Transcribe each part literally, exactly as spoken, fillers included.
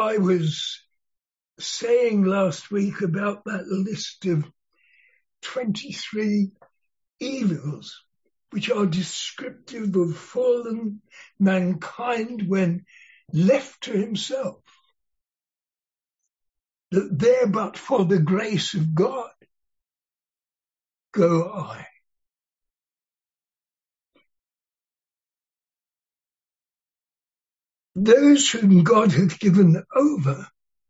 I was saying last week about that list of twenty-three evils which are descriptive of fallen mankind when left to himself, that there but for the grace of God go I. Those whom God hath given over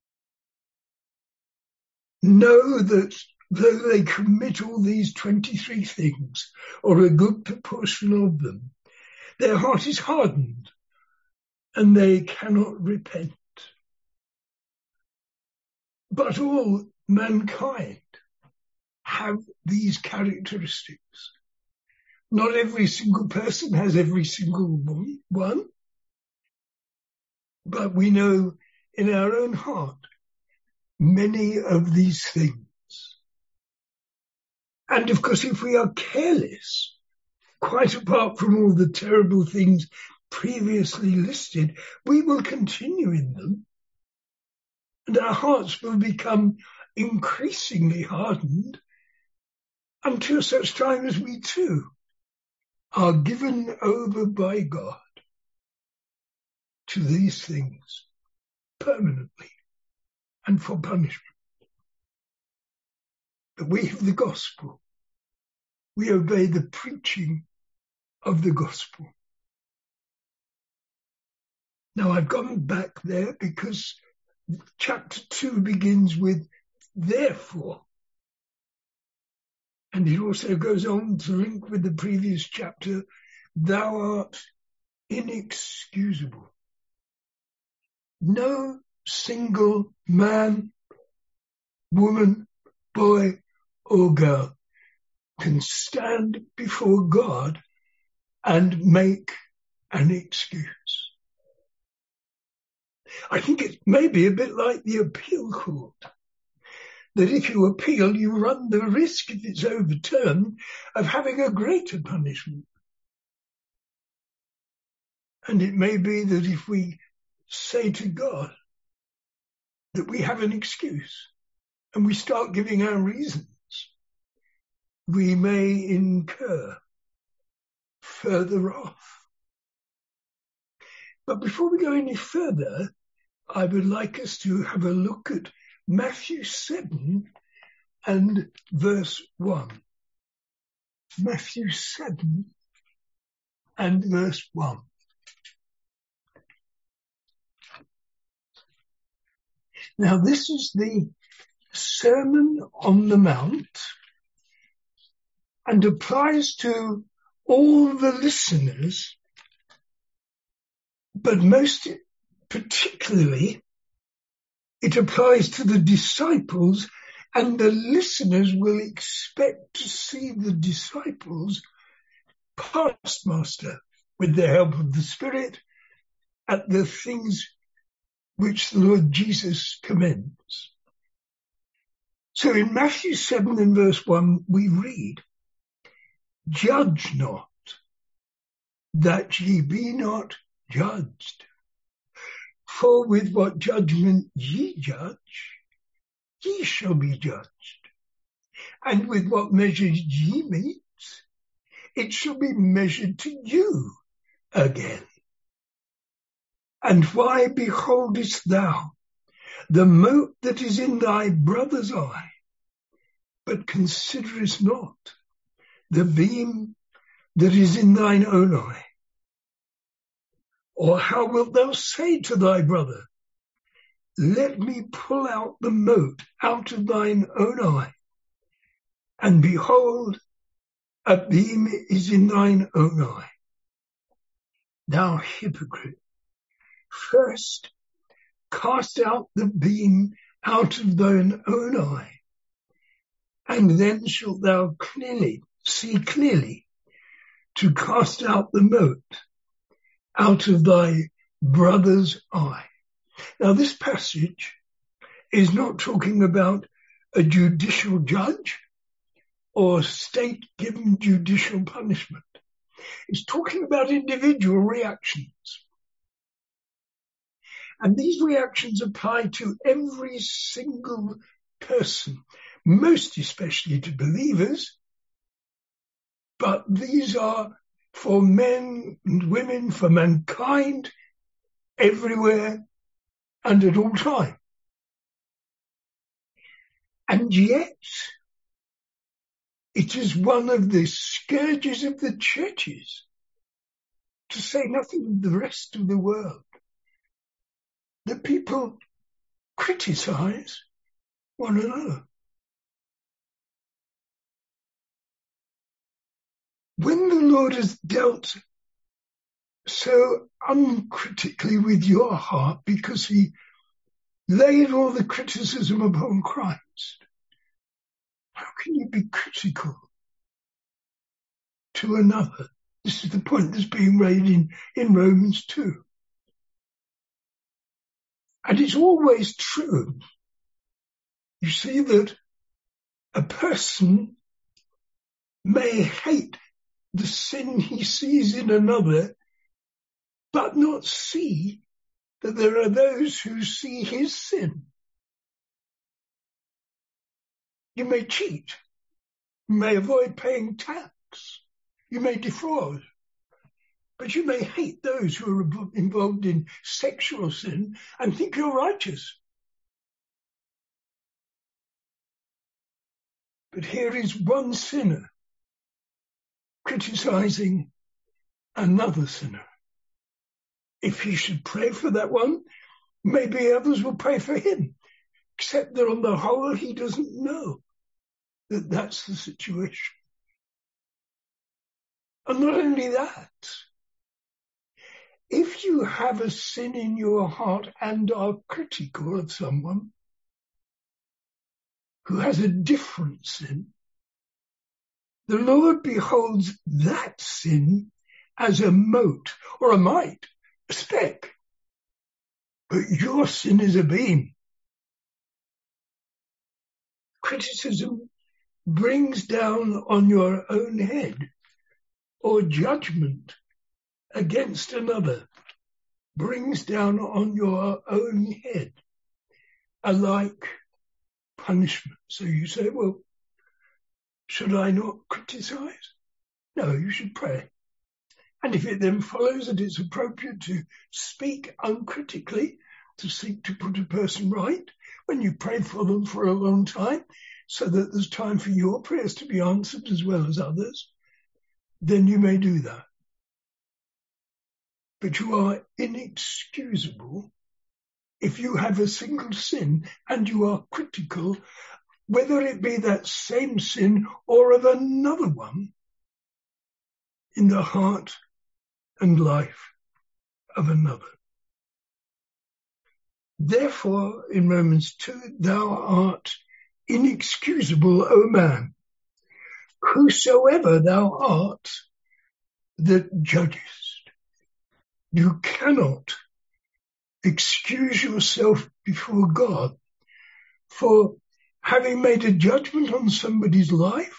know that though they commit all these twenty-three things, or a good proportion of them, their heart is hardened and they cannot repent. But all mankind have these characteristics. Not every single person has every single one, but we know in our own heart many of these things. And of course, if we are careless, quite apart from all the terrible things previously listed, we will continue in them, and our hearts will become increasingly hardened until such time as we too are given over by God to these things permanently and for punishment. But we have the gospel. We obey the preaching of the gospel. Now I've gone back there because chapter two begins with therefore. And it also goes on to link with the previous chapter, thou art inexcusable. No single man, woman, boy, or girl can stand before God and make an excuse. I think it may be a bit like the appeal court, that if you appeal, you run the risk, if it's overturned, of having a greater punishment. And it may be that if we say to God that we have an excuse and we start giving our reasons, we may incur further wrath. But before we go any further, I would like us to have a look at Matthew seven and verse one. Matthew seven and verse one. Now this is the Sermon on the Mount and applies to all the listeners, but most particularly it applies to the disciples, and the listeners will expect to see the disciples past master with the help of the Spirit at the things which the Lord Jesus commends. So in Matthew seven and verse one we read, judge not, that ye be not judged. For with what judgment ye judge, ye shall be judged. And with what measure ye mete, it shall be measured to you again. And why beholdest thou the mote that is in thy brother's eye, but considerest not the beam that is in thine own eye? Or how wilt thou say to thy brother, let me pull out the mote out of thine own eye, and behold, a beam is in thine own eye? Thou hypocrite, first cast out the beam out of thine own eye, and then shalt thou clearly see clearly to cast out the mote out of thy brother's eye. Now this passage is not talking about a judicial judge or state-given judicial punishment. It's talking about individual reactions. And these reactions apply to every single person, most especially to believers, but these are for men and women, for mankind, everywhere and at all time. And yet, it is one of the scourges of the churches, to say nothing of the rest of the world, that people criticize one another. When the Lord has dealt so uncritically with your heart because he laid all the criticism upon Christ, how can you be critical to another? This is the point that's being raised in, in Romans two. And it's always true. You see that a person may hate the sin he sees in another, but not see that there are those who see his sin. You may cheat. You may avoid paying tax. You may defraud. But you may hate those who are involved in sexual sin and think you're righteous. But here is one sinner criticizing another sinner. If he should pray for that one, maybe others will pray for him, except that on the whole he doesn't know that that's the situation. And not only that, if you have a sin in your heart and are critical of someone who has a different sin, the Lord beholds that sin as a mote or a mite, a speck. But your sin is a beam. Criticism brings down on your own head, or judgment against another brings down on your own head a like punishment. So you say, well, should I not criticize? No, you should pray. And if it then follows that it's appropriate to speak uncritically, to seek to put a person right, when you pray for them for a long time, so that there's time for your prayers to be answered as well as others, then you may do that. But you are inexcusable if you have a single sin and you are critical, whether it be that same sin or of another one, in the heart and life of another. Therefore, in Romans two, thou art inexcusable, O man, whosoever thou art that judgest. You cannot excuse yourself before God for having made a judgment on somebody's life,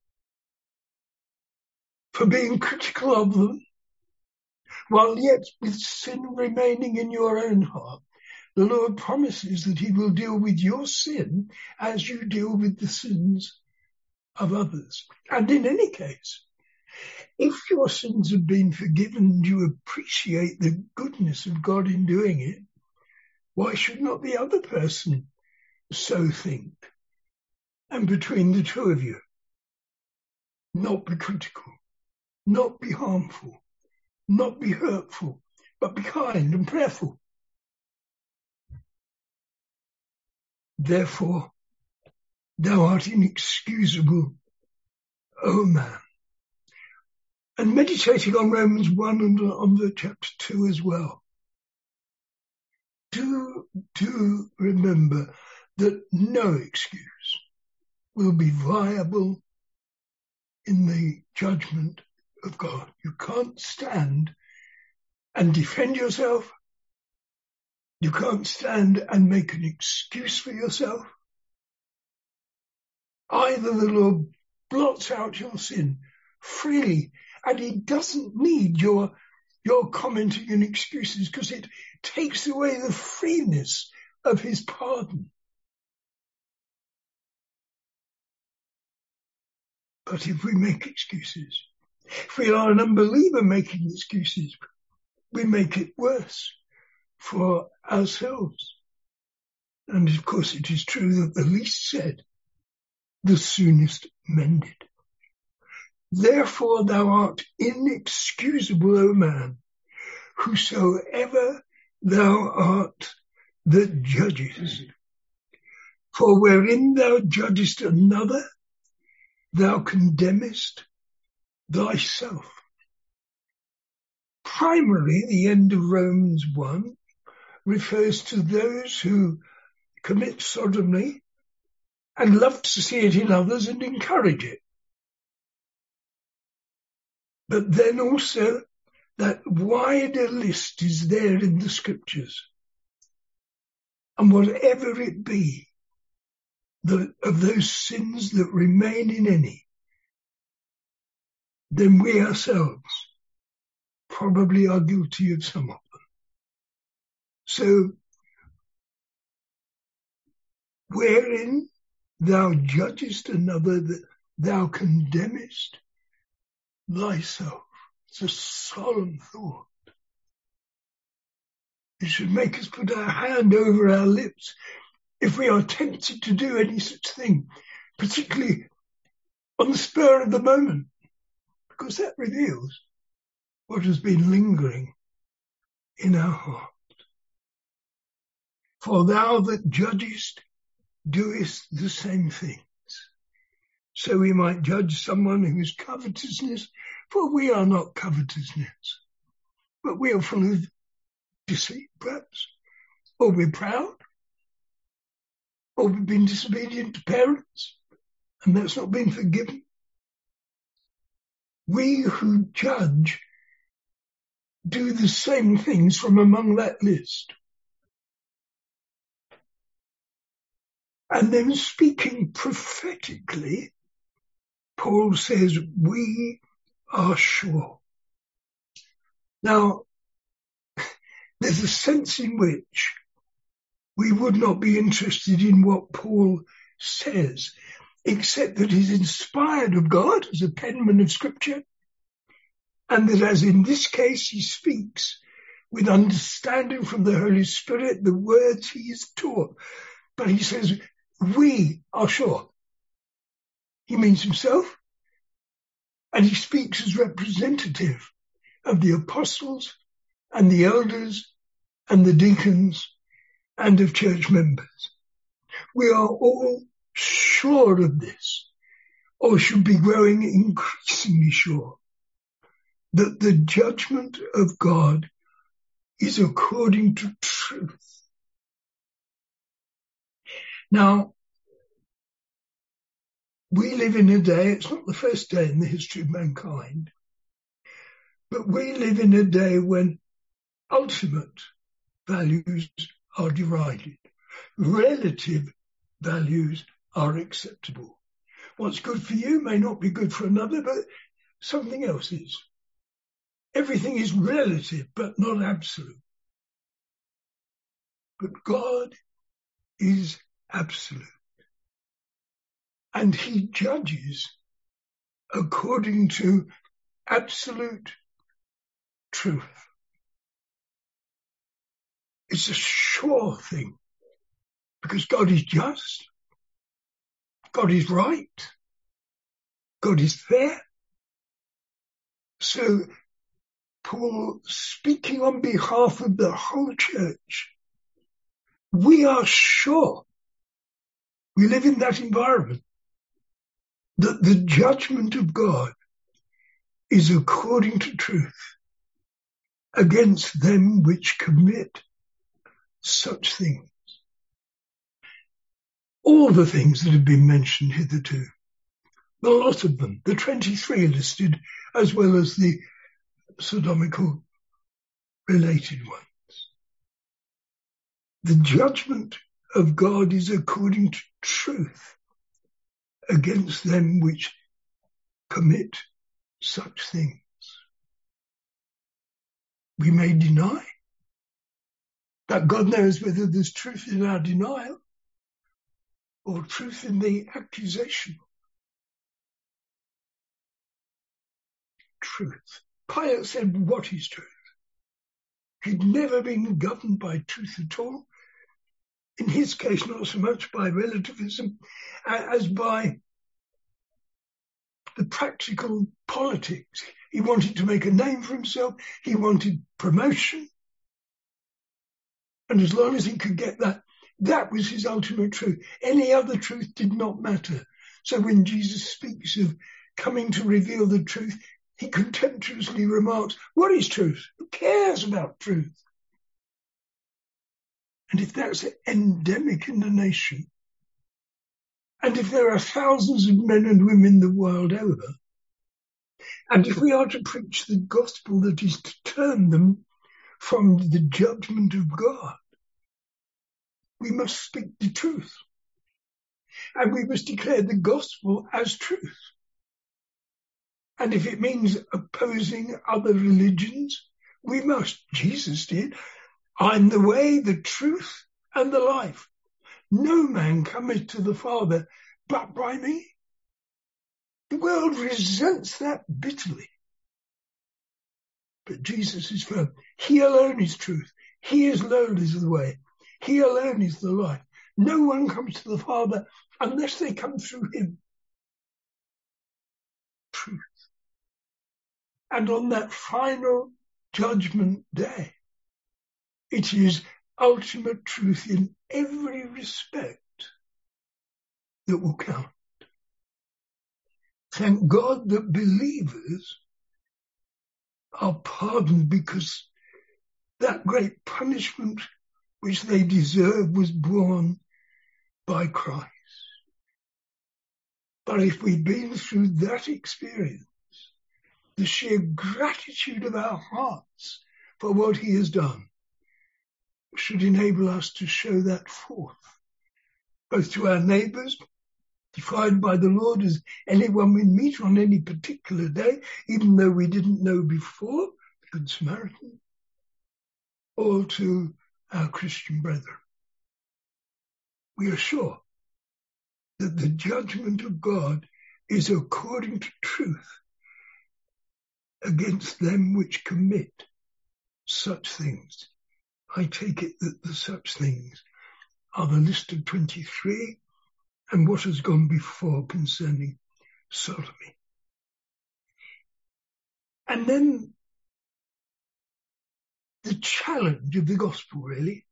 for being critical of them, while yet with sin remaining in your own heart. The Lord promises that he will deal with your sin as you deal with the sins of others. And in any case, if your sins have been forgiven and you appreciate the goodness of God in doing it, why should not the other person so think? And between the two of you, not be critical, not be harmful, not be hurtful, but be kind and prayerful. Therefore, thou art inexcusable, O man. And meditating on Romans one and on the chapter two as well, do, do remember that no excuse will be viable in the judgment of God. You can't stand and defend yourself. You can't stand and make an excuse for yourself. Either the Lord blots out your sin freely, and he doesn't need your your commenting and excuses, because it takes away the freeness of his pardon. But if we make excuses, if we are an unbeliever making excuses, we make it worse for ourselves. And of course it is true that the least said, the soonest mended. Therefore thou art inexcusable, O man, whosoever thou art that judgest. For wherein thou judgest another, thou condemnest thyself. Primarily, the end of Romans one refers to those who commit sodomy and love to see it in others and encourage it. But then also that wider list is there in the scriptures. And whatever it be, the, of those sins that remain in any, then we ourselves probably are guilty of some of them. So, wherein thou judgest another, that thou condemnest thyself. It's a solemn thought. It should make us put our hand over our lips if we are tempted to do any such thing, particularly on the spur of the moment, because that reveals what has been lingering in our heart. For thou that judgest doest the same things. So we might judge someone who is covetousness, for we are not covetousness, but we are full of deceit, perhaps, or we're proud, or we've been disobedient to parents, and that's not been forgiven. We who judge do the same things from among that list. And then speaking prophetically, Paul says, we are sure. Now, there's a sense in which we would not be interested in what Paul says, except that he's inspired of God as a penman of Scripture, and that as in this case he speaks with understanding from the Holy Spirit the words he is taught. But he says, we are sure. He means himself, and he speaks as representative of the apostles and the elders and the deacons and of church members. We are all sure of this, or should be growing increasingly sure, that the judgment of God is according to truth. Now, we live in a day, it's not the first day in the history of mankind, but we live in a day when ultimate values are derided. Relative values are acceptable. What's good for you may not be good for another, but something else is. Everything is relative, but not absolute. But God is absolute. And he judges according to absolute truth. It's a sure thing, because God is just, God is right, God is fair. So Paul, speaking on behalf of the whole church, we are sure, we live in that environment, that the judgment of God is according to truth against them which commit such things. All the things that have been mentioned hitherto, a lot of them, the twenty-three listed, as well as the sodomical related ones. The judgment of God is according to truth against them which commit such things. we may deny. But God knows whether there's truth in our denial or truth in the accusation. Truth. Pilate said, what is truth? He'd never been governed by truth at all. In his case, not so much by relativism as by the practical politics. He wanted to make a name for himself. He wanted promotion. And as long as he could get that, that was his ultimate truth. Any other truth did not matter. So when Jesus speaks of coming to reveal the truth, he contemptuously remarks, what is truth? Who cares about truth? And if that's endemic in the nation, and if there are thousands of men and women the world over, and if we are to preach the gospel that is to turn them from the judgment of God, we must speak the truth. And we must declare the gospel as truth. And if it means opposing other religions, we must. Jesus did. I'm the way, the truth, and the life. No man cometh to the Father but by me. The world resents that bitterly. But Jesus is firm. He alone is truth. He alone is the way. He alone is the life. No one comes to the Father unless they come through him. Truth. And on that final judgment day, it is ultimate truth in every respect that will count. Thank God that believers are pardoned, because that great punishment which they deserve was borne by Christ. But if we've been through that experience, the sheer gratitude of our hearts for what he has done should enable us to show that forth, both to our neighbours, defined by the Lord as anyone we meet on any particular day, even though we didn't know before, the Good Samaritan, or to our Christian brethren. We are sure that the judgment of God is according to truth against them which commit such things. I take it that the such things are the list of twenty-three and what has gone before concerning sodomy. And then the challenge of the gospel, really.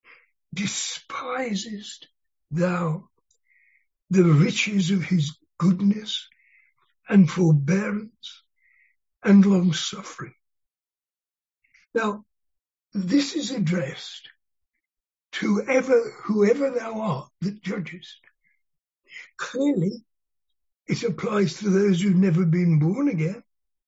Despisest thou the riches of his goodness and forbearance and long-suffering? Now, this is addressed to ever, whoever thou art that judgest. Clearly, it applies to those who've never been born again.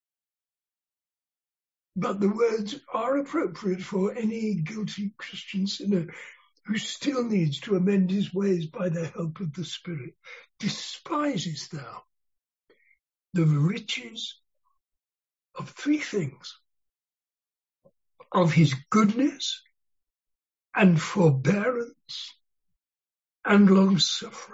But the words are appropriate for any guilty Christian sinner who still needs to amend his ways by the help of the Spirit. Despisest thou the riches of three things: of his goodness and forbearance and long-suffering.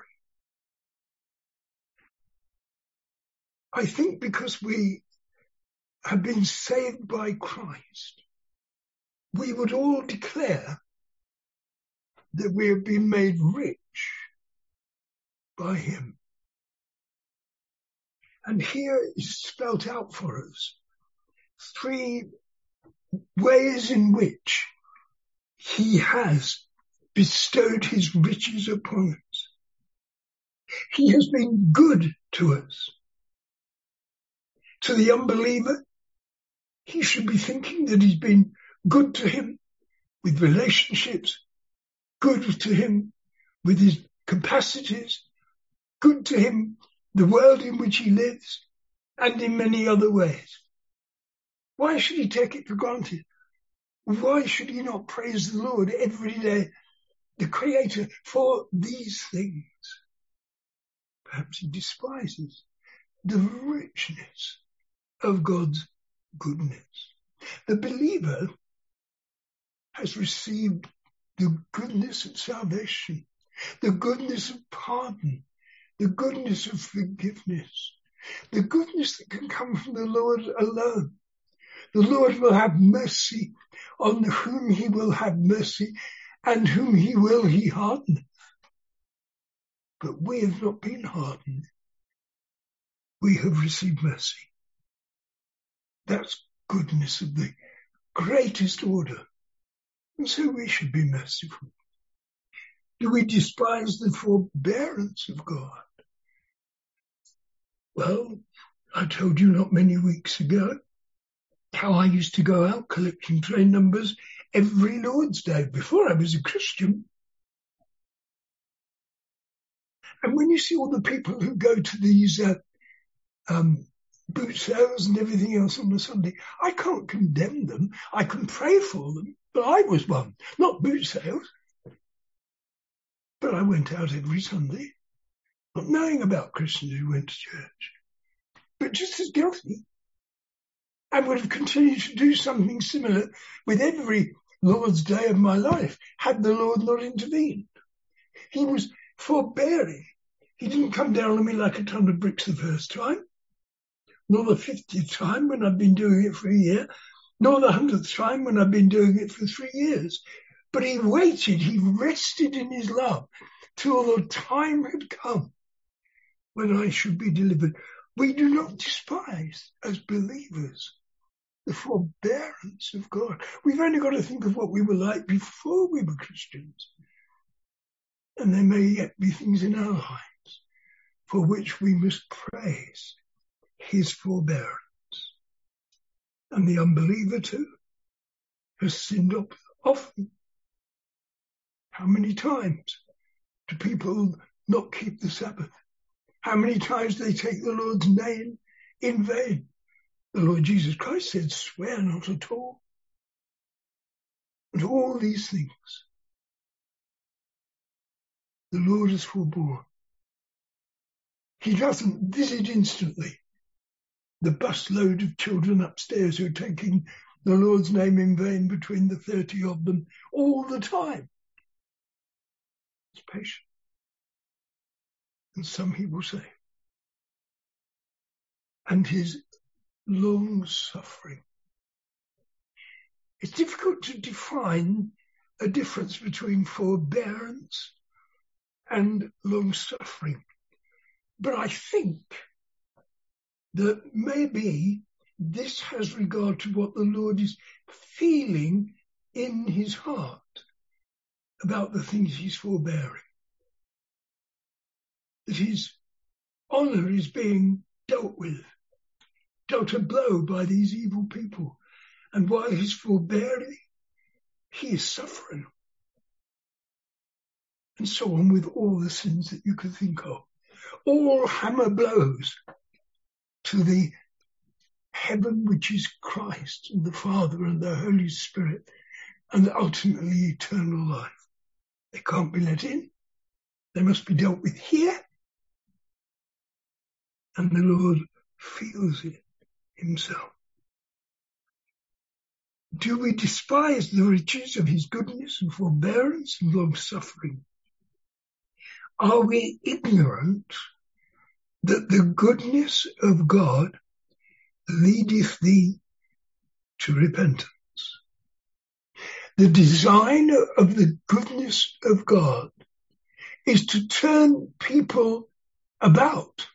I think because we have been saved by Christ, we would all declare that we have been made rich by him. And here is spelt out for us three ways in which he has bestowed his riches upon us. He has been good to us. To the unbeliever, he should be thinking that he's been good to him with relationships, good to him with his capacities, good to him the world in which he lives, and in many other ways. Why should he take it for granted? Why should he not praise the Lord every day, the Creator, for these things? Perhaps he despises the richness of God's goodness. The believer has received the goodness of salvation, the goodness of pardon, the goodness of forgiveness, the goodness that can come from the Lord alone. The Lord will have mercy on whom he will have mercy, and whom he will he harden. But we have not been hardened. We have received mercy. That's goodness of the greatest order. And so we should be merciful. Do we despise the forbearance of God? Well, I told you not many weeks ago how I used to go out collecting train numbers every Lord's Day before I was a Christian. And when you see all the people who go to these uh, um, boot sales and everything else on a Sunday, I can't condemn them. I can pray for them. But I was one, not boot sales. But I went out every Sunday, not knowing about Christians who went to church, but just as guilty. I would have continued to do something similar with every Lord's Day of my life had the Lord not intervened. He was forbearing. He didn't come down on me like a ton of bricks the first time, nor the fiftieth time when I've been doing it for a year, nor the hundredth time when I've been doing it for three years. But he waited, he rested in his love till the time had come when I should be delivered. We do not despise, as believers, the forbearance of God. We've only got to think of what we were like before we were Christians. And there may yet be things in our lives for which we must praise his forbearance. And the unbeliever too has sinned often. How many times do people not keep the Sabbath? How many times they take the Lord's name in vain? The Lord Jesus Christ said, swear not at all. And all these things, the Lord has forborne. He doesn't visit instantly the busload of children upstairs who are taking the Lord's name in vain, between the thirty of them all the time. He's patient. And some he will save. And his long suffering. It's difficult to define a difference between forbearance and long suffering. But I think that maybe this has regard to what the Lord is feeling in his heart about the things he's forbearing. That his honour is being dealt with, dealt a blow by these evil people. And while he's forbearing, he is suffering. And so on with all the sins that you could think of. All hammer blows to the heaven which is Christ and the Father and the Holy Spirit and ultimately eternal life. They can't be let in. They must be dealt with here. And the Lord feels it himself. Do we despise the riches of his goodness and forbearance and long suffering? Are we ignorant that the goodness of God leadeth thee to repentance? The design of the goodness of God is to turn people about.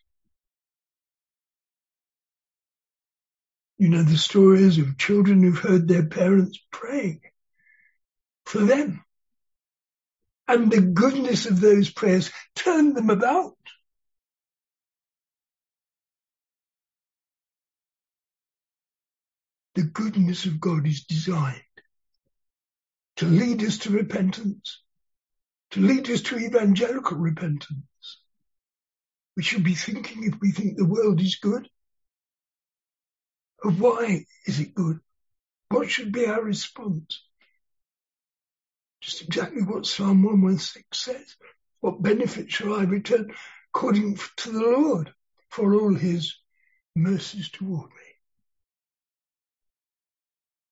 You know the stories of children who've heard their parents praying for them. And the goodness of those prayers turned them about. The goodness of God is designed to lead us to repentance, to lead us to evangelical repentance. We should be thinking, if we think the world is good, of why is it good? What should be our response? Just exactly what Psalm one sixteen says. What benefit shall I return according to the Lord for all his mercies toward me?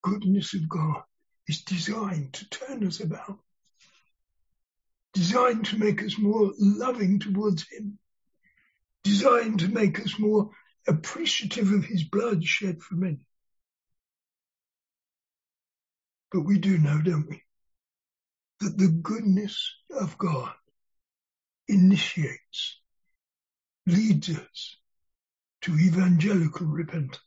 goodness of God is designed to turn us about, designed to make us more loving towards him, designed to make us more appreciative of his blood shed for many. But we do know, don't we, that the goodness of God initiates, leads us to evangelical repentance.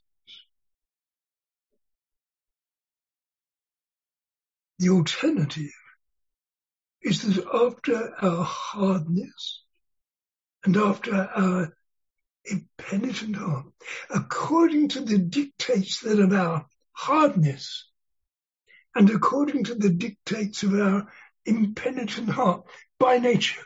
The alternative is that after our hardness and after our impenitent heart, according to the dictates then of our hardness and according to the dictates of our impenitent heart by nature.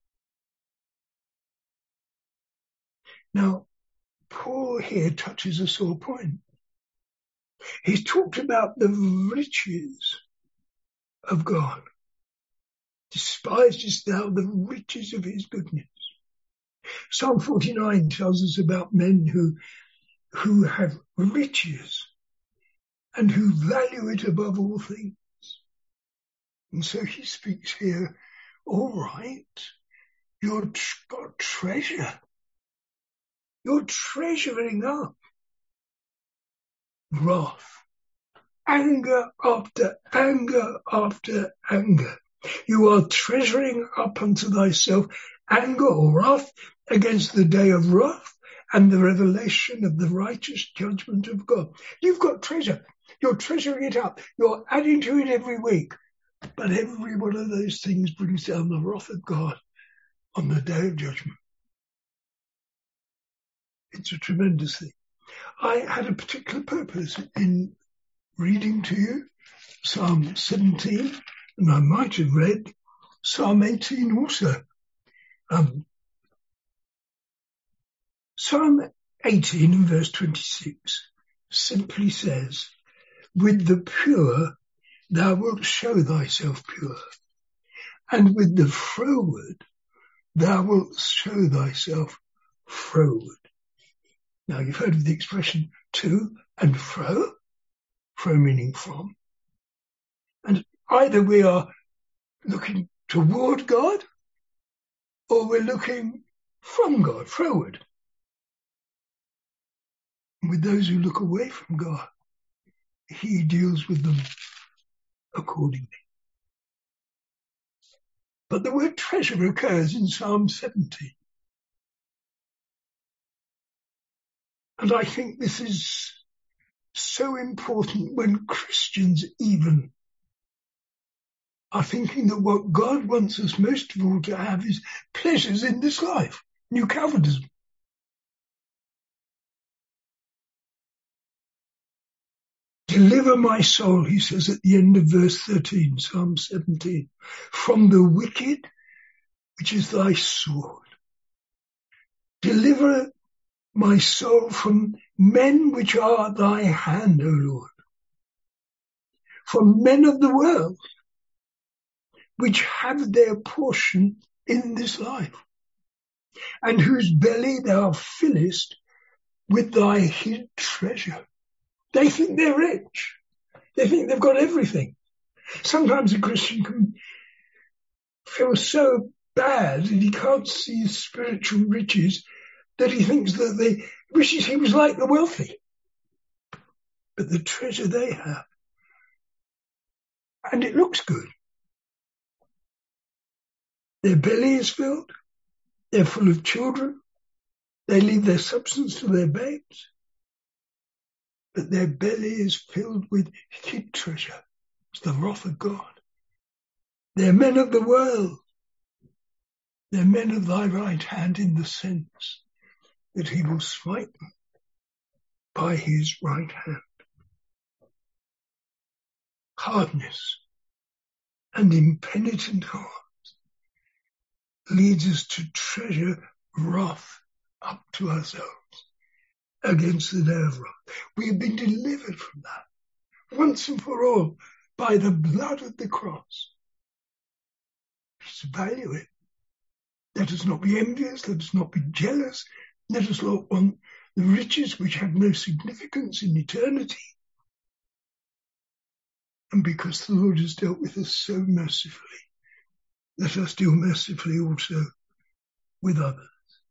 Now, Paul here touches a sore point. He's talked about the riches of God. Despisest thou the riches of his goodness? Psalm forty-nine tells us about men who, who have riches and who value it above all things. And so he speaks here, all right, you've got treasure. You're treasuring up wrath, anger after anger after anger. You are treasuring up unto thyself anger or wrath against the day of wrath and the revelation of the righteous judgment of God. You've got treasure. You're treasuring it up. You're adding to it every week. But every one of those things brings down the wrath of God on the day of judgment. It's a tremendous thing. I had a particular purpose in reading to you Psalm seventeen, and I might have read Psalm eighteen also. Um, Psalm eighteen and verse twenty-six simply says, with the pure thou wilt show thyself pure, and with the froward thou wilt show thyself froward. Now you've heard of the expression to and fro, fro meaning from. And either we are looking toward God or we're looking from God, froward. And with those who look away from God, he deals with them accordingly. But the word treasure occurs in Psalm seventeen. And I think this is so important when Christians even are thinking that what God wants us most of all to have is pleasures in this life, New Calvinism. Deliver my soul, he says at the end of verse thirteen, Psalm seventeen, from the wicked, which is thy sword. Deliver my soul from men which are thy hand, O Lord, from men of the world, which have their portion in this life, and whose belly thou fillest with thy hid treasure. They think they're rich. They think they've got everything. Sometimes a Christian can feel so bad that he can't see his spiritual riches that he thinks that they wishes he was like the wealthy. But the treasure they have, and it looks good. Their belly is filled. They're full of children. They leave their substance to their babes. But their belly is filled with hid treasure. It's the wrath of God. They're men of the world. They're men of thy right hand in the sense that he will smite them by his right hand. Hardness and impenitent heart leads us to treasure wrath up to ourselves against the day of wrath. We have been delivered from that once and for all by the blood of the cross. Let's value it. Let us not be envious. Let us not be jealous. Let us not want the riches which have no significance in eternity. And because the Lord has dealt with us so mercifully, let us deal mercifully also with others.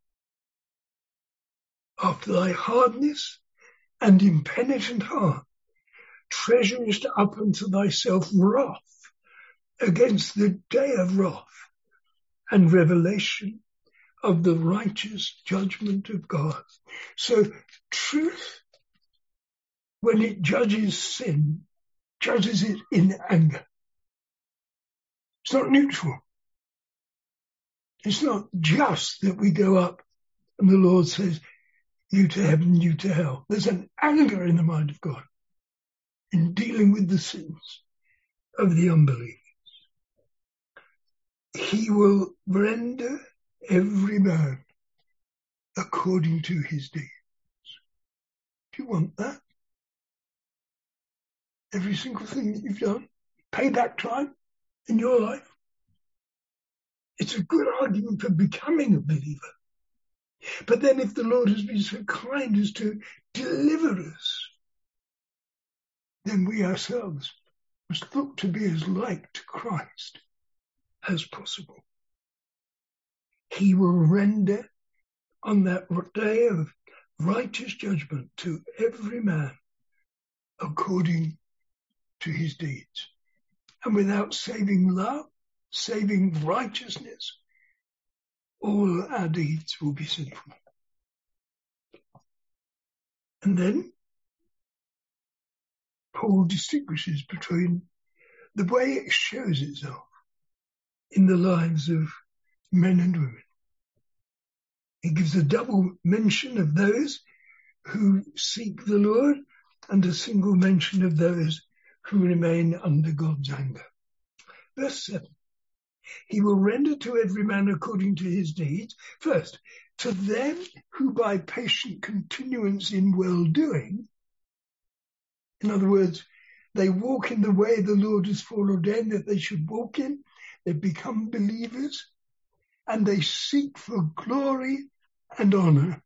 After thy hardness and impenitent heart, treasurest up unto thyself wrath against the day of wrath and revelation of the righteous judgment of God. So truth, when it judges sin, judges it in anger. It's not neutral. It's not just that we go up and the Lord says, you to heaven, you to hell. There's an anger in the mind of God in dealing with the sins of the unbelievers. He will render every man according to his deeds. Do you want that? Every single thing that you've done, payback time in your life. It's a good argument for becoming a believer. But then if the Lord has been so kind as to deliver us, then we ourselves must look to be as like to Christ as possible. He will render on that day of righteous judgment to every man according to his deeds. And without saving love, saving righteousness, all our deeds will be sinful. And then Paul distinguishes between the way it shows itself in the lives of men and women. He gives a double mention of those who seek the Lord and a single mention of those who remain under God's anger. Verse seven. He will render to every man according to his deeds. First, to them who by patient continuance in well-doing, in other words, they walk in the way the Lord has foreordained that they should walk in, they become believers, and they seek for glory and honor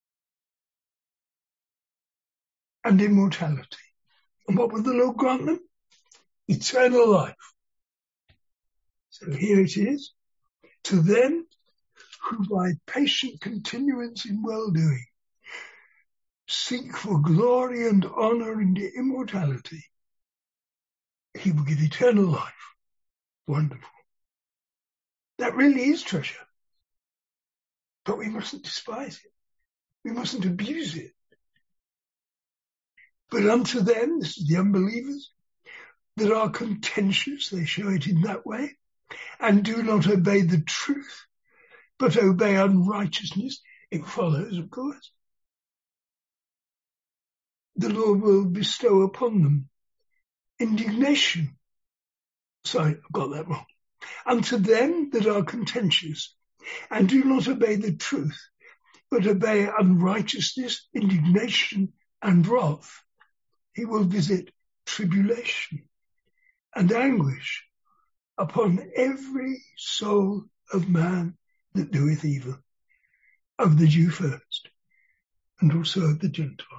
and immortality. And what will the Lord grant them? Eternal life. So here it is. To them who by patient continuance in well-doing seek for glory and honor and immortality, he will give eternal life. Wonderful. That really is treasure. But we mustn't despise it. We mustn't abuse it. But unto them, this is the unbelievers, that are contentious, they show it in that way, and do not obey the truth, but obey unrighteousness, it follows, of course. The Lord will bestow upon them indignation. Sorry, I've got that wrong. Unto them that are contentious, and do not obey the truth, but obey unrighteousness, indignation, and wrath, he will visit tribulation and anguish upon every soul of man that doeth evil, of the Jew first, and also of the Gentile.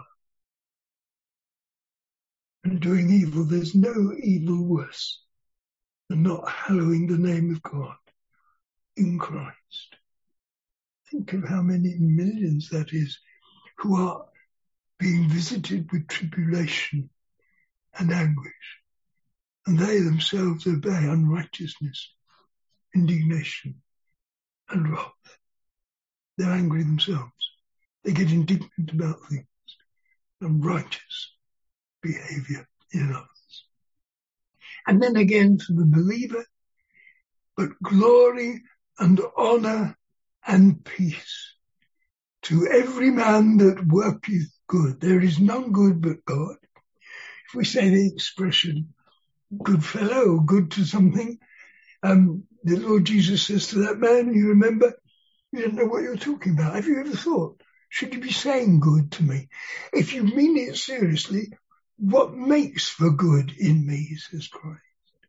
And doing evil, there's no evil worse than not hallowing the name of God in Christ. Think of how many millions that is who are being visited with tribulation and anguish, and they themselves obey unrighteousness, indignation, and wrath. They're angry themselves. They get indignant about things, unrighteous behavior in others. And then again for the believer, but glory and honor and peace to every man that worketh good. There is none good but God. If we say the expression good fellow or good to something, um, the Lord Jesus says to that man, you remember, you don't know what you're talking about. Have you ever thought, should you be saying good to me? If you mean it seriously, what makes for good in me, says Christ?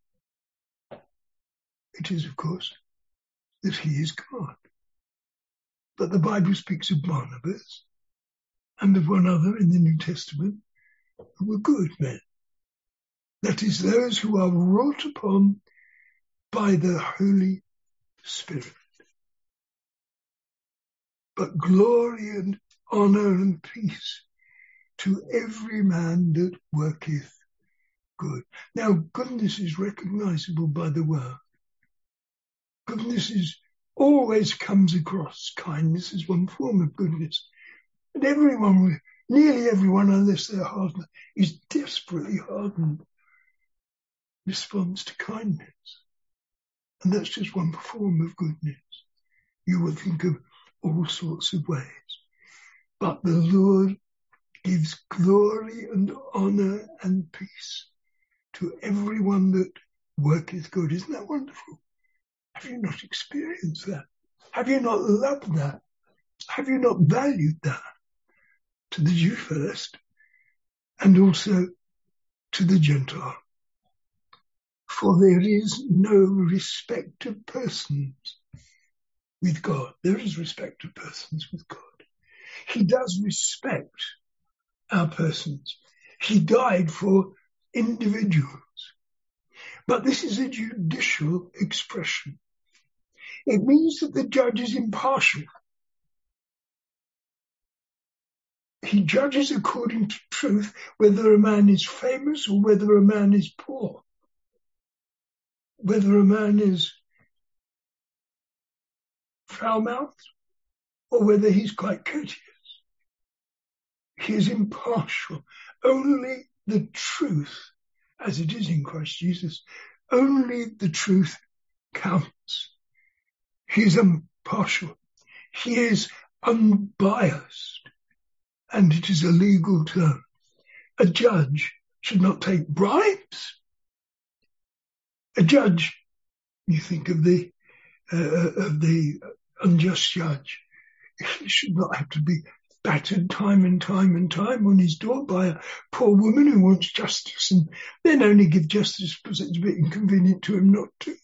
It is, of course, that he is God. But the Bible speaks of Barnabas and of one other in the New Testament who were good men. That is, those who are wrought upon by the Holy Spirit. But glory and honour and peace to every man that worketh good. Now, goodness is recognisable by the world. Goodness is always comes across. Kindness is one form of goodness. And everyone, nearly everyone, unless they're hardened, is desperately hardened. Response to kindness. And that's just one form of goodness. You will think of all sorts of ways. But the Lord gives glory and honour and peace to everyone that worketh good. Isn't that wonderful? Have you not experienced that? Have you not loved that? Have you not valued that? To the Jew first, and also to the Gentile. For there is no respect of persons with God. There is respect of persons with God. He does respect our persons. He died for individuals. But this is a judicial expression. It means that the judge is impartial. He judges according to truth whether a man is famous or whether a man is poor, whether a man is foul-mouthed or whether he's quite courteous. He is impartial. Only the truth, as it is in Christ Jesus, only the truth counts. He is impartial. He is unbiased. And it is a legal term. A judge should not take bribes. A judge, you think of the uh, of the unjust judge, he should not have to be battered time and time and time on his door by a poor woman who wants justice and then only give justice because it's a bit inconvenient to him not to.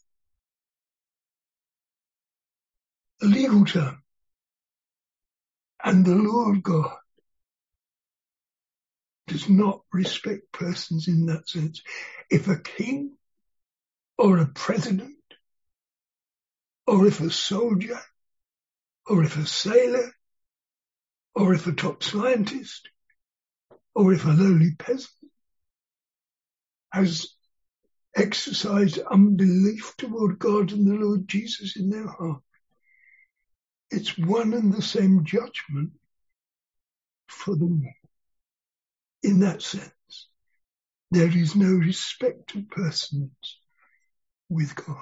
A legal term. And the Lord God does not respect persons in that sense. If a king or a president or if a soldier or if a sailor or if a top scientist or if a lowly peasant has exercised unbelief toward God and the Lord Jesus in their heart, it's one and the same judgment for them all. In that sense, there is no respect of persons with God.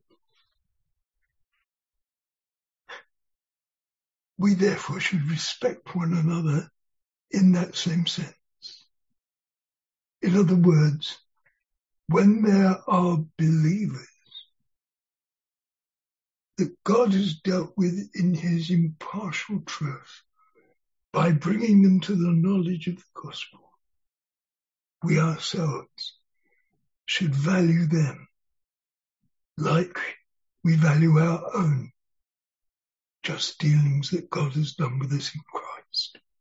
We therefore should respect one another in that same sense. In other words, when there are believers that God has dealt with in his impartial truth by bringing them to the knowledge of the gospel, we ourselves should value them like we value our own just dealings that God has done with us in Christ.